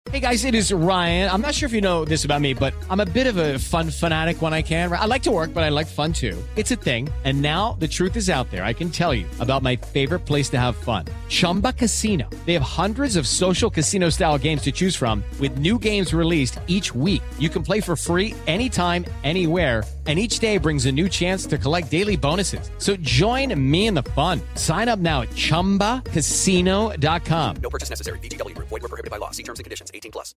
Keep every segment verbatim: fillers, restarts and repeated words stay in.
Hey guys, it is Ryan. I'm not sure if you know this about me, but I'm a bit of a fun fanatic when I can. I like to work, but I like fun too. It's a thing. And now the truth is out there. I can tell you about my favorite place to have fun. Chumba Casino. They have hundreds of social casino style games to choose from with new games released each week. You can play for free anytime, anywhere. And each day brings a new chance to collect daily bonuses. So join me in the fun. Sign up now at chumba casino dot com. No purchase necessary. V G W. Void where prohibited by law. See terms and conditions. eighteen plus.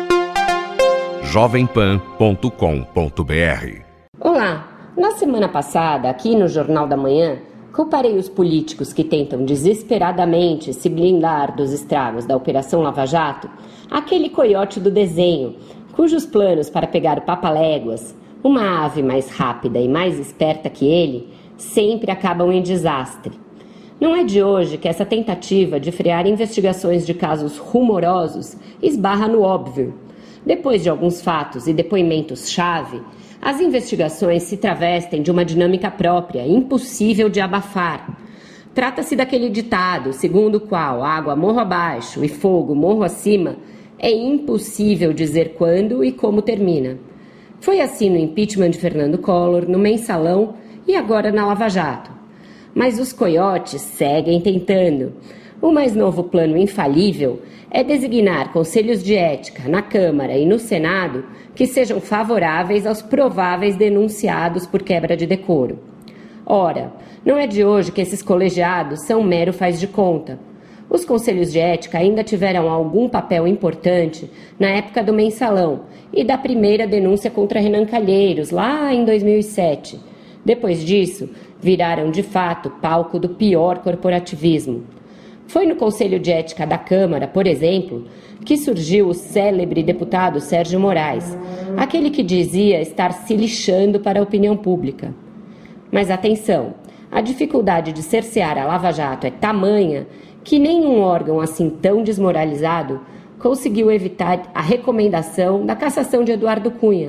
jovem pan ponto com ponto b r. Olá! Na semana passada, aqui no Jornal da Manhã, comparei os políticos que tentam desesperadamente se blindar dos estragos da Operação Lava Jato àquele coiote do desenho, cujos planos para pegar o papaléguas, uma ave mais rápida e mais esperta que ele, sempre acabam em desastre. Não é de hoje que essa tentativa de frear investigações de casos rumorosos esbarra no óbvio. Depois de alguns fatos e depoimentos-chave, as investigações se travestem de uma dinâmica própria, impossível de abafar. Trata-se daquele ditado, segundo o qual água morro abaixo e fogo morro acima, é impossível dizer quando e como termina. Foi assim no impeachment de Fernando Collor, no Mensalão e agora na Lava Jato. Mas os coiotes seguem tentando. O mais novo plano infalível é designar conselhos de ética na Câmara e no Senado que sejam favoráveis aos prováveis denunciados por quebra de decoro. Ora, não é de hoje que esses colegiados são mero faz de conta. Os conselhos de ética ainda tiveram algum papel importante na época do Mensalão e da primeira denúncia contra Renan Calheiros, lá em dois mil e sete. Depois disso, viraram de fato palco do pior corporativismo. Foi no Conselho de Ética da Câmara, por exemplo, que surgiu o célebre deputado Sérgio Moraes, aquele que dizia estar se lixando para a opinião pública. Mas atenção, a dificuldade de cercear a Lava Jato é tamanha que nenhum órgão assim tão desmoralizado conseguiu evitar a recomendação da cassação de Eduardo Cunha.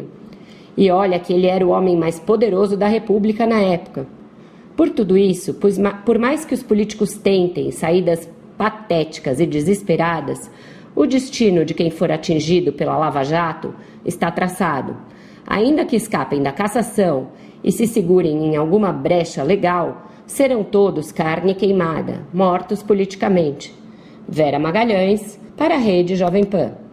E olha que ele era o homem mais poderoso da República na época. Por tudo isso, por mais que os políticos tentem saídas patéticas e desesperadas, o destino de quem for atingido pela Lava Jato está traçado. Ainda que escapem da cassação e se segurem em alguma brecha legal, serão todos carne queimada, mortos politicamente. Vera Magalhães, para a Rede Jovem Pan.